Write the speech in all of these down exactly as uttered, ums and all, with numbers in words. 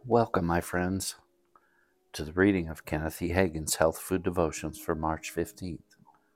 Welcome, my friends, to the reading of Kenneth E. Hagin's Health Food Devotions for March fifteenth.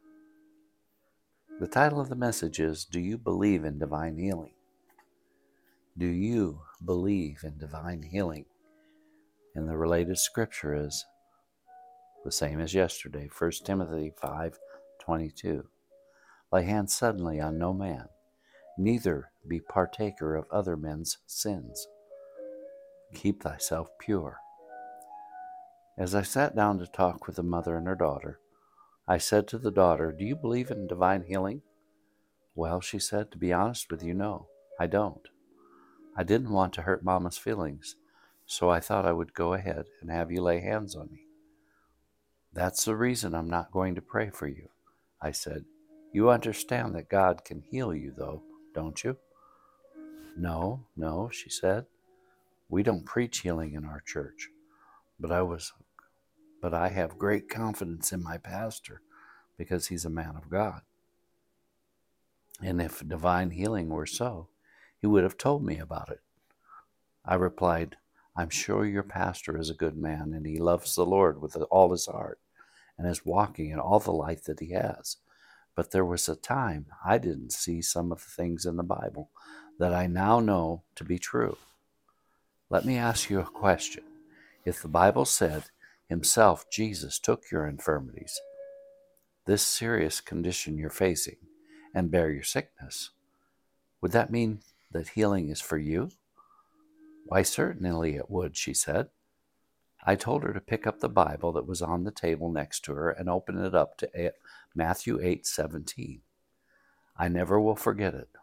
The title of the message is, Do You Believe in Divine Healing? Do you believe in divine healing? And the related scripture is the same as yesterday, First Timothy five twenty-two. Lay hands suddenly on no man, neither be partaker of other men's sins. Keep thyself pure. As I sat down to talk with the mother and her daughter, I said to the daughter, Do you believe in divine healing? Well, she said, to be honest with you, no, I don't. I didn't want to hurt Mama's feelings, so I thought I would go ahead and have you lay hands on me. That's the reason I'm not going to pray for you, I said. You understand that God can heal you, though, don't you? No, no, she said. We don't preach healing in our church, but I was but I have great confidence in my pastor because he's a man of God. And if divine healing were so, he would have told me about it. I replied, I'm sure your pastor is a good man and he loves the Lord with all his heart and is walking in all the light that he has. But there was a time I didn't see some of the things in the Bible that I now know to be true. Let me ask you a question. If the Bible said himself, Jesus, took your infirmities, this serious condition you're facing, and bear your sickness, would that mean that healing is for you? Why, certainly it would, she said. I told her to pick up the Bible that was on the table next to her and open it up to Matthew eight seventeen. I never will forget it.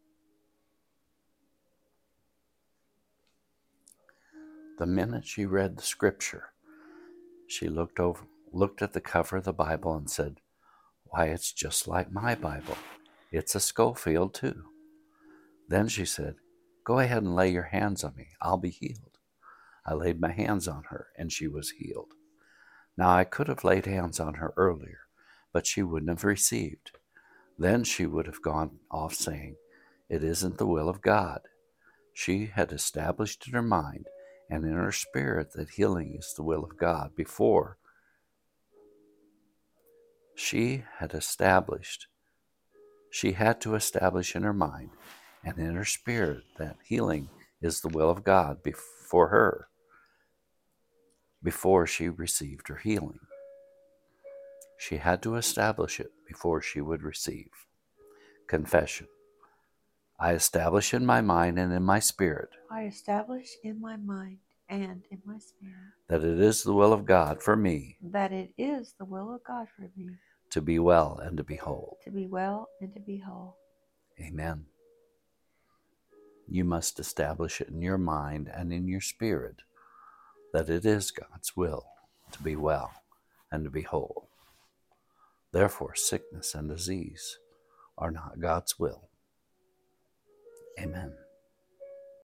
The minute she read the scripture, she looked over, looked at the cover of the Bible and said, Why, it's just like my Bible. It's a Scofield too. Then she said, Go ahead and lay your hands on me. I'll be healed. I laid my hands on her, and she was healed. Now, I could have laid hands on her earlier, but she wouldn't have received. Then she would have gone off saying, It isn't the will of God. She had established in her mind and in her spirit that healing is the will of God before she had established. She had to establish in her mind and in her spirit that healing is the will of God for her before she received her healing. She had to establish it before she would receive. Confession. I establish in my mind and in my spirit I establish in my mind and in my spirit that it is the will of God for me that it is the will of God for me to be well and to be whole. to be well and to be whole. Amen. You must establish it in your mind and in your spirit that it is God's will to be well and to be whole. Therefore, sickness and disease are not God's will. Amen.